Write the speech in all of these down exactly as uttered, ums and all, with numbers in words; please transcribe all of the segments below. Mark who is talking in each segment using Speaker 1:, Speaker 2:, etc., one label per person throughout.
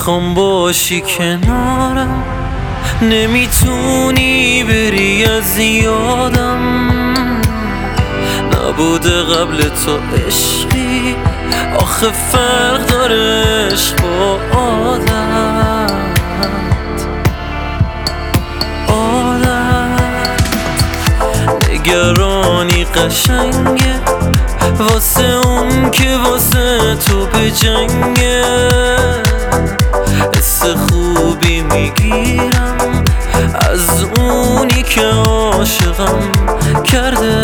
Speaker 1: میخوام باشی کنارم، نمیتونی بری از یادم. نبوده قبل تو عشقی، آخه فرق داره عشق با عادت. عادت نگرانی قشنگه واسه اون که واسه تو به جنگه. حس خوبی میگیرم از اونی که عاشقم کرده.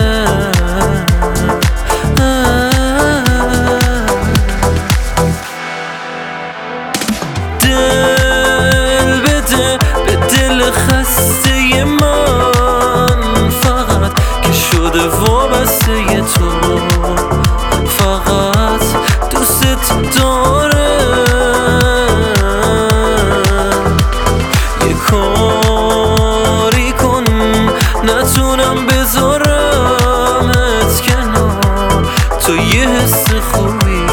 Speaker 1: دل بده به دل خسته من، فقط که شده وابسته تو، فقط دوست داره. یه کاری کن نتونم بذارمت کنار، تو یه حس خوبی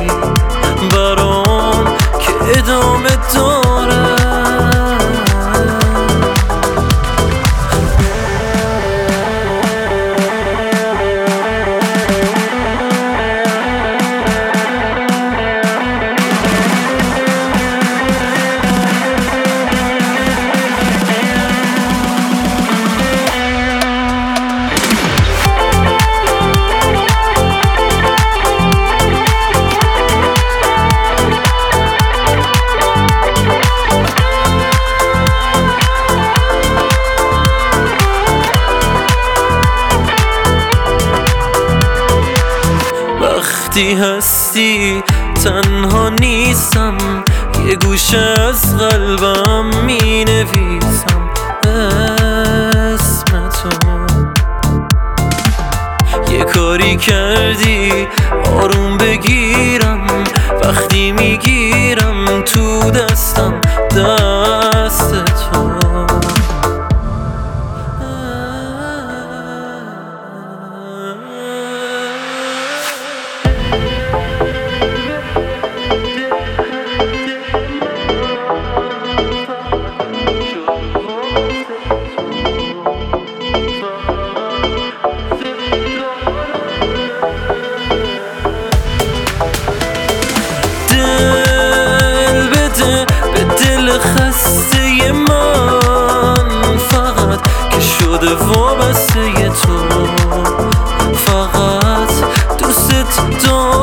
Speaker 1: برام که ادامه داره. وقتی هستی تنها نیستم، یه گوشه از قلبم می نویسم اسم تو. یه کاری کردی آروم بگیرم، وقتی میگیرم تو دستم دست تو. خسته من، فقط که شده وابسته تو، فقط دوست دارم.